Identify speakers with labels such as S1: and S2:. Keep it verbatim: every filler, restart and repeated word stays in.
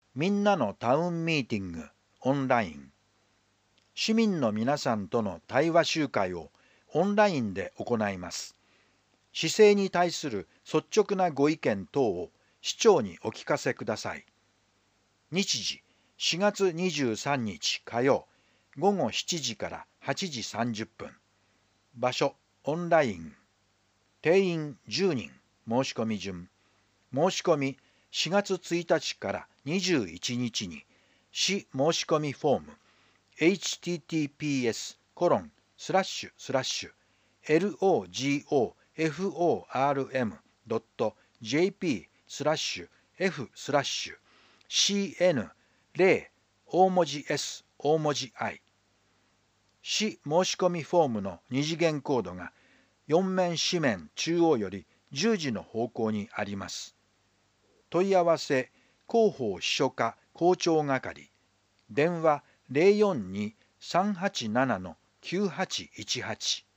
S1: みんなのタウンミーティングオンライン。市民の皆さんとの対話集会をオンラインで行います。市政に対する率直なご意見等を市長にお聞かせください。日時しがつにじゅうさんにち火曜ごごしちじからはちじさんじゅっぷん。場所オンライン。定員じゅうにん。申し込み順。申し込みしがつついたちからにじゅういちにちに市申し込みフォーム エイチティーティーピーエスコロンスラッシュスラッシュエルオージーオーエフオーアールエムドットジェーピースラッシュエフスラッシュシーエヌゼロ大文字 S 大文字 I。 市申し込みフォームの二次元コードがよん面紙面中央よりじゅうじの方向にあります。問い合わせ広報秘書課校長係。電話 ゼロよんに さんはちなな きゅうはちいちはち。